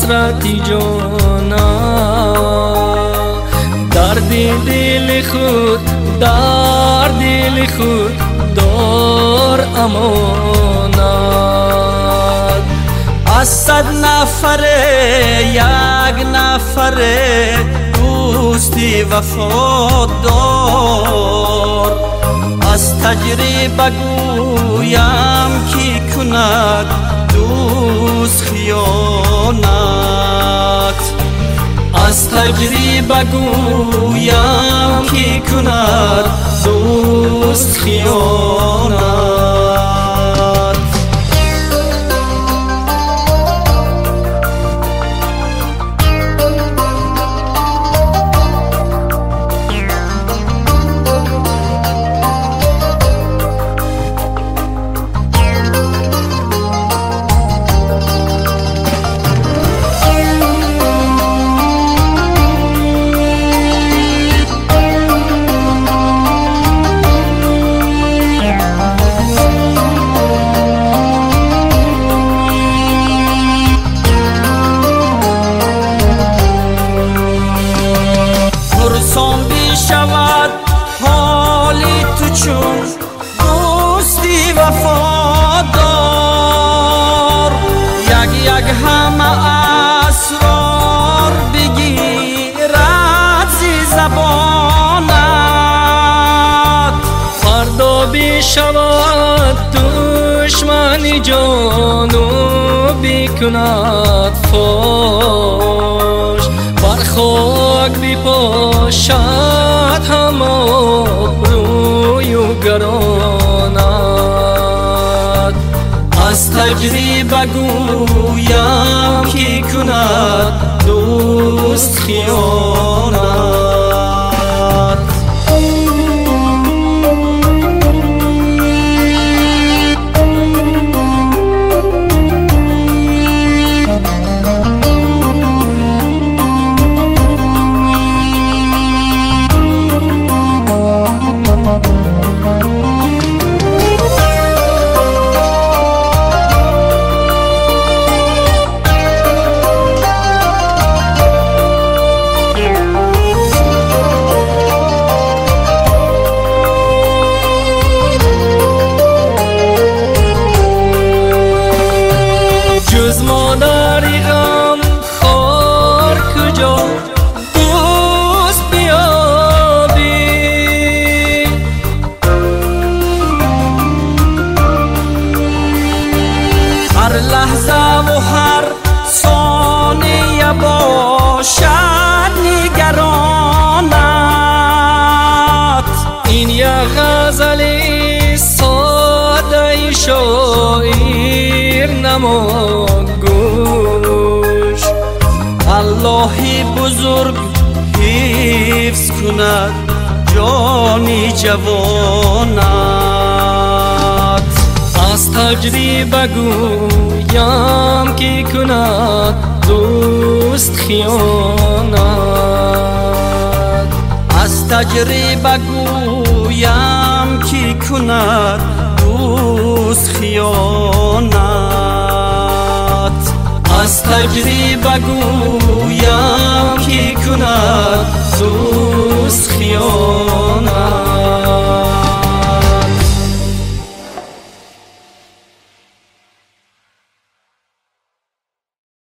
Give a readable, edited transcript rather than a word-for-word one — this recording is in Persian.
حسرتی جانم، درد دل خود در دل خود دار امانت. از 100 نفره یک نفره دوستی وفادار، از تجربه گویم کی کند دوست خیانت. از تجربه گویم کی کند دوست خیانت. شود حالی تو چون دوستی وفادار، یک یک همه اسرار بگیرد زی زبانت. فردا بشود دشمنی جانو بکند فاش، بر خاک بپاشد همه روی و گرانت. از تجربه گویم کی کند دوست خیانت. جز مادری غم خار کجا دوست بیابی، هر لحظه و هر ثانیه باشد نگرانت. این یک غزل ساده شاعر نماد گوش، الله بزرگ حفظ کند جانی جوانت. از تجربه گویم کی کند دوست خیانت. از تجربه گویم کی کند دوست خیانت. از تجربه گویم کی کند دوست خیانت.